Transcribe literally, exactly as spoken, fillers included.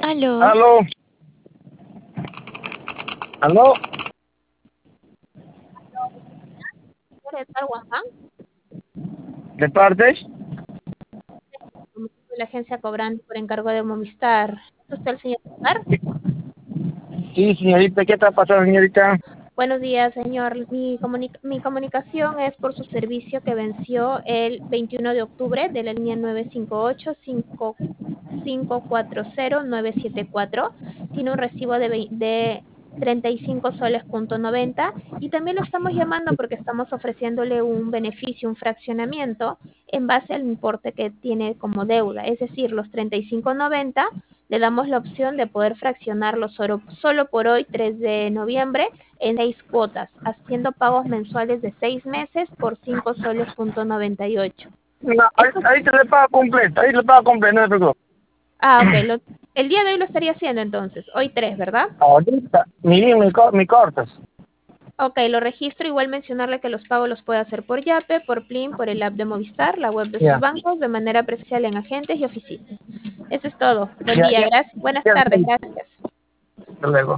Aló. Aló. Aló. ¿De Guamán? ¿De parte? De la agencia cobrante por encargo de Movistar. ¿Es usted el señor Oscar? Sí, señorita, ¿qué está pasando, señorita? Buenos días, señor. Mi, comunica mi comunicación es por su servicio que venció el veintiuno de octubre de la línea nueve cinco ocho, cinco cinco cuatro cero, nueve siete cuatro. Tiene un recibo de, de treinta y cinco soles punto noventa y también lo estamos llamando porque estamos ofreciéndole un beneficio, un fraccionamiento en base al importe que tiene como deuda, es decir, los treinta y cinco noventa. Le damos la opción de poder fraccionarlo solo, solo por hoy, tres de noviembre, en seis cuotas, haciendo pagos mensuales de seis meses por cinco soles punto noventa y ocho. No, ahí, Esto, ahí te le pago completo, ahí le pago completo, no te preocupes. ah, ok, lo, el día de hoy lo estaría haciendo entonces, hoy tres, ¿verdad? Ahorita, mi bien, mi, co- mi cortas. Ok, lo registro. Igual mencionarle que los pagos los puede hacer por Yape, por Plin, por el app de Movistar, la web de sus Ya, bancos, de manera presencial en agentes y oficinas. Eso es todo. Buen ya, día, ya, gracias. Buenas ya, tardes, gracias. hasta luego.